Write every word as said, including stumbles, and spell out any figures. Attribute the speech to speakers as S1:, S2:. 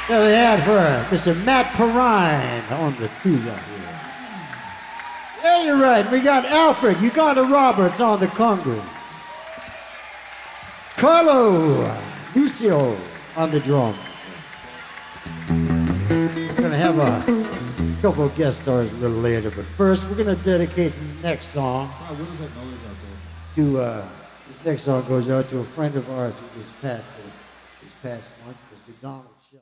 S1: There we had for Mister Matt Perrine on the tuba here. Yeah, you're right. We got Alfred Uganda Roberts on the congas. Carlo Lucio on the drums. We're gonna have a couple of guest stars a little later, but first we're gonna dedicate this next song.
S2: Wow, what is that noise out there?
S1: To uh, this next song goes out to a friend of ours who just passed this past month, Mister Donald.